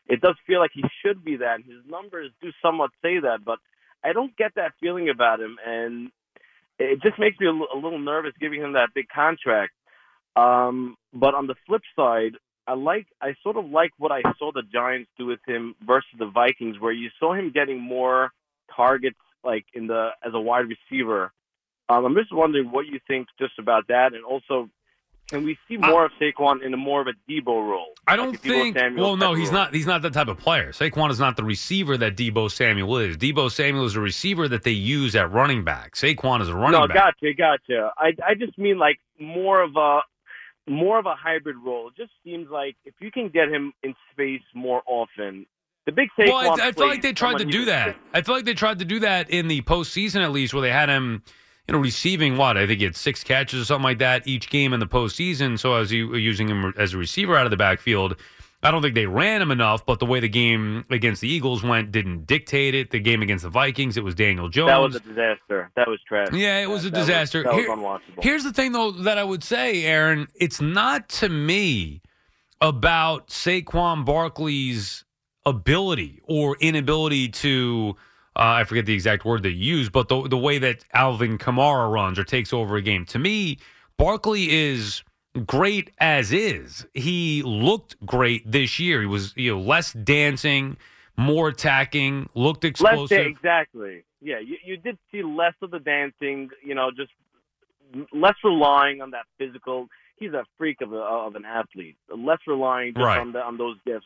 it does feel like he should be that. His numbers do somewhat say that, but I don't get that feeling about him, and it just makes me a, l- a little nervous giving him that big contract. Um, but on the flip side, I like I sort of like what I saw the Giants do with him versus the Vikings, where you saw him getting more targets, like in the as a wide receiver. Um, I'm just wondering what you think just about that, and also, can we see more I, of Saquon in a more of a Debo role? I don't like think. Well, no, he's role? not. He's not that type of player. Saquon is not the receiver that Debo Samuel is. Debo Samuel is a receiver that they use at running back. Saquon is a running no, back. No, gotcha, gotcha. I I just mean like more of a more of a hybrid role. It just seems like if you can get him in space more often. The big Saquon well, I, I feel like they tried to do that. I feel like they tried to do that in the postseason at least, where they had him. You know, receiving what? I think he had six catches or something like that each game in the postseason. So as you using him as a receiver out of the backfield, I don't think they ran him enough. But the way the game against the Eagles went didn't dictate it. The game against the Vikings, it was Daniel Jones. That was a disaster. That was trash. Yeah, it was a that disaster. Was, that Here, was unwatchable. Here's the thing, though, that I would say, Aaron. It's not to me about Saquon Barkley's ability or inability to. Uh, I forget the exact word they use, but the the way that Alvin Kamara runs or takes over a game. To me, Barkley is great as is. He looked great this year. He was you know less dancing, more attacking, looked explosive. Less, exactly. Yeah, you, you did see less of the dancing, you know, just less relying on that physical. He's a freak of, a, of an athlete. Less relying just right. on, the, on those gifts.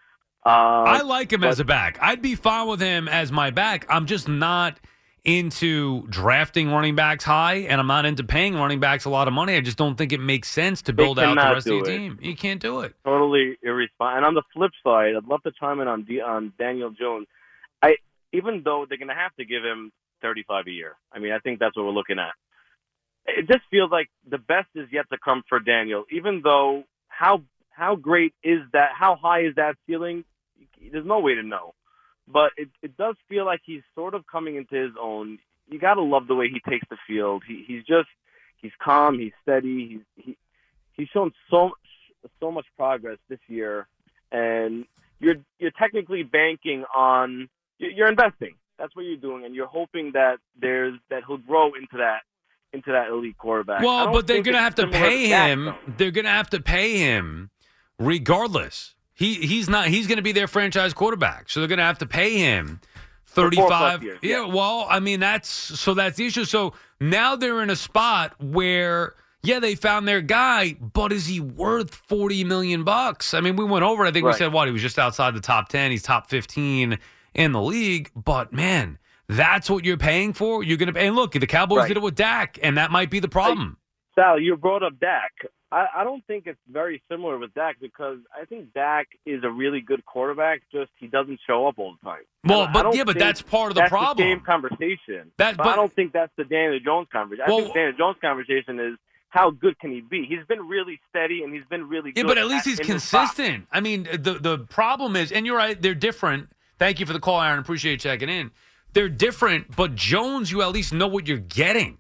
Uh, I like him but, as a back. I'd be fine with him as my back. I'm just not into drafting running backs high, and I'm not into paying running backs a lot of money. I just don't think it makes sense to build out the rest of your team. You can't do it. Totally irresponsible. And on the flip side, I'd love to chime in on D- on Daniel Jones. I even though they're going to have to give him thirty-five a year. I mean, I think that's what we're looking at. It just feels like the best is yet to come for Daniel. Even though how how great is that? How high is that ceiling? There's no way to know. But it, it does feel like he's sort of coming into his own. You got to love the way he takes the field. He, he's just, he's calm, he's steady. He's, he, he's shown so, so much progress this year. And you're, you're technically banking on, you're investing. That's what you're doing. And you're hoping that there's, that he'll grow into that, into that elite quarterback. Well, but they're going to have to pay him. They're going to have to pay him regardless. He he's not he's going to be their franchise quarterback, so they're going to have to pay him thirty-five. Years, yeah, yeah, well, I mean that's so that's the issue. So now they're in a spot where yeah, they found their guy, but is he worth forty million bucks? I mean, we went over. I think right. we said what he was just outside the top ten. He's top fifteen in the league, but man, that's what you're paying for. You're going to pay. And look, the Cowboys right. did it with Dak, and that might be the problem. Hey, Sal, you brought up Dak. I, I don't think it's very similar with Dak because I think Dak is a really good quarterback. Just he doesn't show up all the time. Well, but yeah, but that's part of the that's problem. The same conversation. That, but, but I don't think that's the Daniel Jones conversation. Well, I think Daniel Jones conversation is how good can he be? He's been really steady and he's been really yeah, good. Yeah, but at least at, he's consistent. I mean, the the problem is, and you're right, they're different. Thank you for the call, Aaron. Appreciate you checking in. They're different, but Jones, you at least know what you're getting.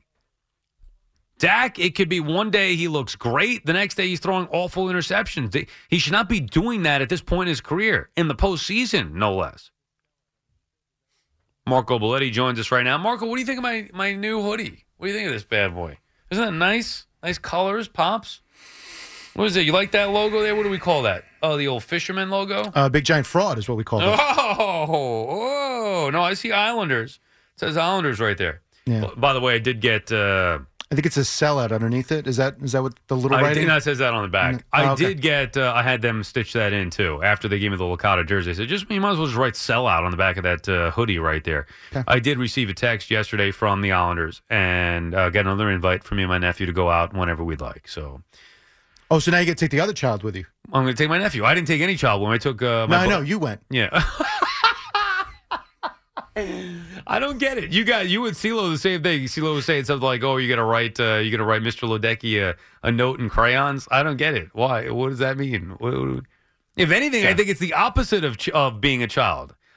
Dak, it could be one day he looks great. The next day he's throwing awful interceptions. He should not be doing that at this point in his career, in the postseason, no less. Marco Belletti joins us right now. Marco, what do you think of my, my new hoodie? What do you think of this bad boy? Isn't that nice? Nice colors, pops? What is it? You like that logo there? What do we call that? Oh, the old fisherman logo? Uh, Big Giant Fraud is what we call it. Oh, oh, no, I see Islanders. It says Islanders right there. Yeah. By the way, I did get... Uh, I think it's a sellout underneath it. Is that is that what the little I writing? think that says that on the back. Oh, I okay. did get, uh, I had them stitch that in too. After they gave me the Licata jersey, I said, just you might as well just write sellout on the back of that uh, hoodie right there. Okay. I did receive a text yesterday from the Islanders and uh, got another invite for me and my nephew to go out whenever we'd like. So, oh, so now you get to take the other child with you. I'm going to take my nephew. I didn't take any child when I took uh, my No, I bo- know you went. Yeah. I don't get it. You got you and CeeLo the same thing. CeeLo was saying something like, "Oh, you're gonna write, uh, you're gonna write Mister Ledecky a, a note in crayons." I don't get it. Why? What does that mean? What, what, if anything, yeah. I think it's the opposite of ch- of being a child.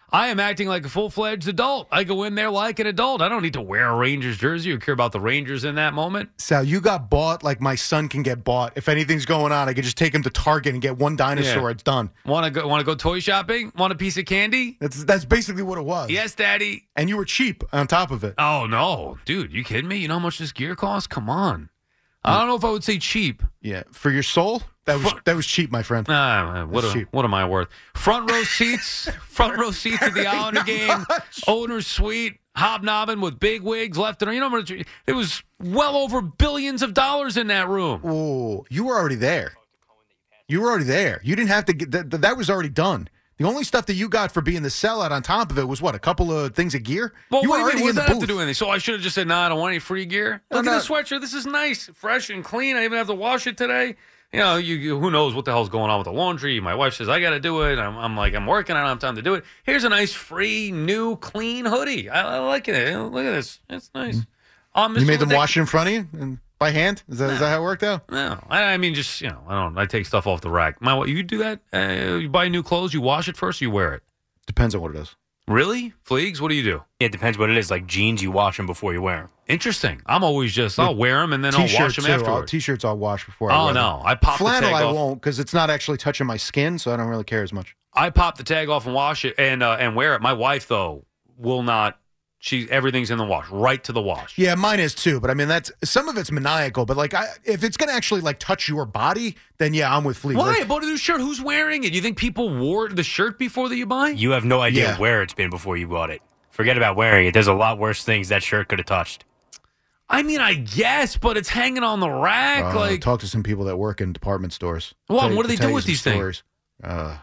I am acting like a full-fledged adult. I go in there like an adult. I don't need to wear a Rangers jersey or care about the Rangers in that moment. Sal, you got bought like my son can get bought. If anything's going on, I could just take him to Target and get one dinosaur. Yeah. It's done. Want to go? Want to go toy shopping? Want a piece of candy? That's that's basically what it was. Yes, Daddy. And you were cheap on top of it. Oh no, dude, you kidding me? You know how much this gear costs? Come on. I don't know if I would say cheap. Yeah, for your soul, that was that was cheap, my friend. Ah, what, a, what am I worth? Front row seats, front row seats at the Islander game, owner's suite, hobnobbing with big wigs left and right. You know, it was well over billions of dollars in that room. Oh, you were already there. You were already there. You didn't have to get that. That was already done. The only stuff that you got for being the sellout on top of it was what, a couple of things of gear? Well, you wait were a already minute, what in does the that have booth. to do with anything? So I should have just said, no, nah, I don't want any free gear. No, Look no. at the sweatshirt. This is nice, fresh and clean. I even have to wash it today. You know, you, you who knows what the hell's going on with the laundry. My wife says, I got to do it. I'm, I'm like, I'm working. I don't have time to do it. Here's a nice, free, new, clean hoodie. I, I like it. Look at this. It's nice. Um, You made them Ridic- wash it in front of you and by hand? Is that, is that how it worked out? No, I, I mean, just, you know, I don't I take stuff off the rack. My, you do that? Uh, you buy new clothes, you wash it first, or you wear it? Depends on what it is. Really? Fleegs, what do you do? Yeah, it depends what it is. Like jeans, you wash them before you wear them. Interesting. I'm always just, I'll wear them and then I'll wash T-shirt, them too. I'll- afterwards. T-shirts I'll wash before I Oh, wear them. no. I pop the Flannel tag I off. won't because it's not actually touching my skin, so I don't really care as much. I pop the tag off and wash it and uh, and wear it. My wife, though, will not. She everything's in the wash, right to the wash. Yeah, mine is too. But I mean, that's some of it's maniacal. But like, I, if it's gonna actually like touch your body, then yeah, I'm with Fleet. Why? Like, I bought a new shirt. Who's wearing it? You think people wore the shirt before that you buy? You have no idea Yeah. where it's been before you bought it. Forget about wearing it. There's a lot worse things that shirt could have touched. I mean, I guess, but it's hanging on the rack. uh, like, talk to some people that work in department stores. Well, Tell you- what do they tell do you with some these things? stories. Uh,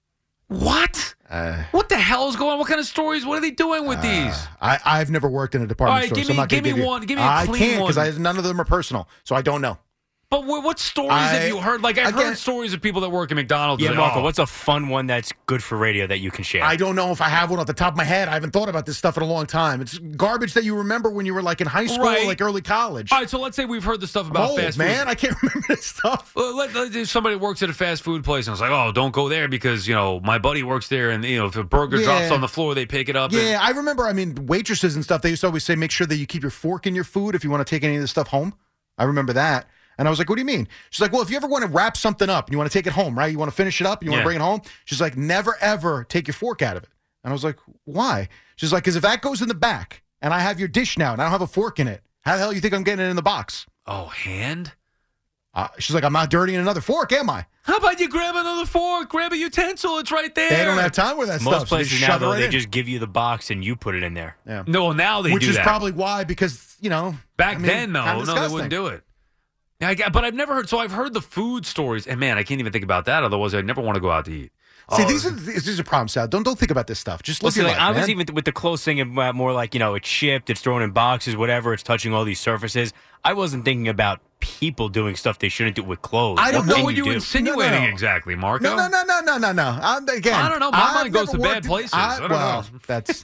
what? uh, What the hell is going on? What kind of stories? What are they doing with these? I, I've never worked in a department All right, store, give so I'm me- not gonna give me give you- one- give me a I clean can't because one. none of them are personal, so I don't know. But what, what stories I- have you heard? Like, I've again- heard stories of people that work at McDonald's. Yeah, and, Marco, oh, what's a fun one that's good for radio that you can share? I don't know if I have one off the top of my head. I haven't thought about this stuff in a long time. It's garbage that you remember when you were like in high school Right. or like early college. All right, so let's say we've heard the stuff about old, fast man. food. I can't remember this stuff. Well, let, let, if somebody works at a fast food place and it's like, oh, don't go there because, you know, my buddy works there and, you know, if a burger Yeah. drops on the floor, they pick it up. and- Yeah, I remember. I mean, waitresses and stuff, they used to always say, make sure that you keep your fork in your food if you want to take any of this stuff home. I remember that. And I was like, what do you mean? She's like, well, if you ever want to wrap something up and you want to take it home, right? You want to finish it up and you want Yeah. to bring it home? She's like, never, ever take your fork out of it. And I was like, why? She's like, because if that goes in the back and I have your dish now and I don't have a fork in it, how the hell do you think I'm getting it in the box? Oh, hand? Uh, she's like, I'm not dirtying another fork, am I? How about you grab another fork, grab a utensil, it's right there. They don't have time with that Most stuff. so they places now, shove it though, right they in. just give you the box and you put it in there. Yeah. No, now they Which do is that. probably why, because, you know. Back I mean, then, though, kinda no, they disgusting. wouldn't do it. Yeah, I got, but I've never heard. So I've heard the food stories, and man, I can't even think about that. Otherwise, I'd never want to go out to eat. See, Oh, these are these are problems, Sal. Don't don't think about this stuff. Just Well, live see, your like, life, I was man. even with the clothes thing about more like, you know, it's shipped, it's thrown in boxes, whatever, it's touching all these surfaces. I wasn't thinking about people doing stuff they shouldn't do with clothes. I don't What know can what you you do? insinuating No, no, no. exactly, Marco. No, no, no, no, no, no, no. I'm, again, I don't know. My I've mind goes never to bad worked in- places. I, I don't well, know. that's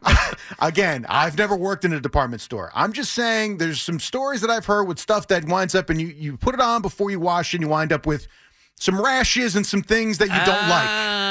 again. I've never worked in a department store. I'm just saying there's some stories that I've heard with stuff that winds up and you you put it on before you wash it, and you wind up with some rashes and some things that you don't like.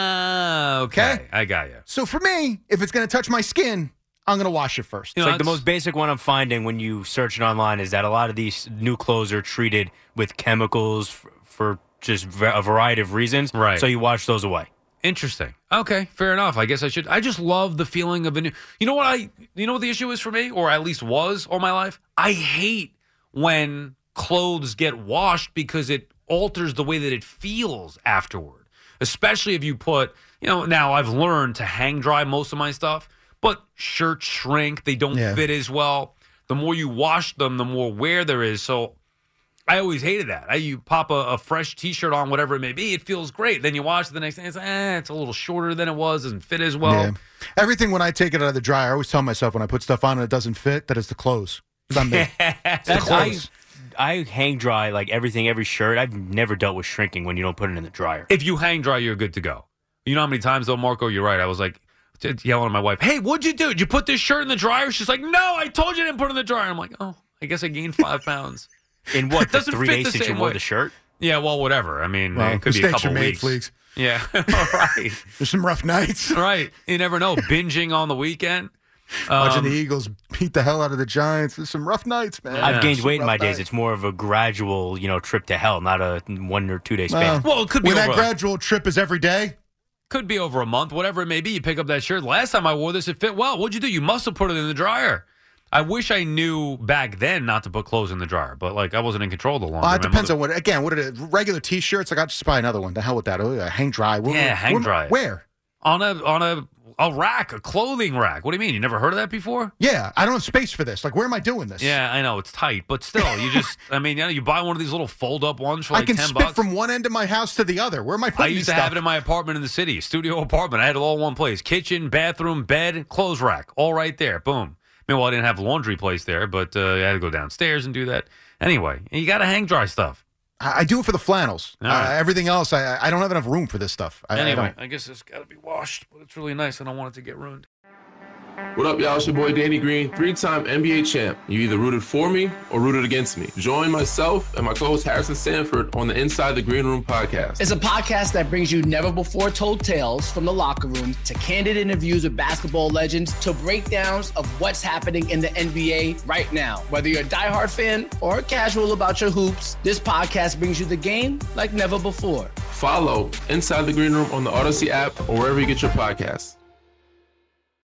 Ah, okay. Okay? I got you. So for me, if it's going to touch my skin, I'm going to wash it first. It's like the most basic one I'm finding when you search it online is that a lot of these new clothes are treated with chemicals f- for just v- a variety of reasons. Right. So you wash those away. Interesting. Okay, fair enough. I guess I should. I just love the feeling of a new. You know what I? You know what the issue is for me, or at least was all my life. I hate when clothes get washed because it alters the way that it feels afterward. Especially if you put, you know, now I've learned to hang dry most of my stuff, but shirts shrink. They don't Yeah. fit as well. The more you wash them, the more wear there is. So I always hated that. I, you pop a, a fresh T-shirt on, whatever it may be, it feels great. Then you wash it the next day, it's eh, it's a little shorter than it was, doesn't fit as well. Yeah. Everything when I take it out of the dryer, I always tell myself when I put stuff on and it doesn't fit that it's the clothes. It's not me. It's the That's, I, clothes. I hang dry like everything, every shirt. I've never dealt with shrinking when you don't put it in the dryer. If you hang dry, you're good to go. You know how many times, though, Marco, you're right. I was like t- yelling at my wife, hey, what'd you do? Did you put this shirt in the dryer? She's like, no, I told you I didn't put it in the dryer. I'm like, oh, I guess I gained five pounds. In what, It the doesn't three fit days the since you same wore way. the shirt? Yeah, well, whatever. I mean, Well, it could be a mistakes couple are made, weeks. Fleeks. Yeah, right. There's some rough nights. Right. You never know. Binging on the weekend. Watching Um, the Eagles beat the hell out of the Giants. There's some rough nights, man. I've gained Some weight in rough my days. nights. It's more of a gradual, you know, trip to hell, not a one or two day span. Well, Well, it could be when that over- gradual trip is every day. Could be over a month, whatever it may be. You pick up that shirt. Last time I wore this, it fit well. What'd you do? You must have put it in the dryer. I wish I knew back then not to put clothes in the dryer, but like I wasn't in control of the laundry. Uh, it My depends mother- on what. Again, what are the regular T-shirts? Like, I'll just buy another one. The hell with that. Oh, yeah, hang dry. Where- Yeah, where- hang where- dry. Where? on a on a a rack, a clothing rack. What do you mean? You never heard of that before? Yeah, I don't have space for this. Like, where am I doing this? Yeah, I know it's tight, but still, you just. I mean, you know, you buy one of these little fold-up ones for like I can ten spit bucks. from one end of my house to the other. Where am I putting I used this to have stuff? it in my apartment in the city, studio apartment. I had it all in one place: kitchen, bathroom, bed, clothes rack, all right there. Boom. Meanwhile, I didn't have a laundry place there, but uh, I had to go downstairs and do that. Anyway, you got to hang dry stuff. I I do it for the flannels. All right. Uh, everything else, I I don't have enough room for this stuff. I, I Anyway, don't. I, guess it's got to be washed, but it's really nice. I don't want it to get ruined. What up, y'all? It's your boy Danny Green, three-time N B A champ. You either rooted for me or rooted against me. Join myself and my co-host Harrison Sanford on the Inside the Green Room podcast. It's a podcast that brings you never-before-told tales from the locker room to candid interviews with basketball legends to breakdowns of what's happening in the N B A right now. Whether you're a diehard fan or casual about your hoops, this podcast brings you the game like never before. Follow Inside the Green Room on the Odyssey app or wherever you get your podcasts.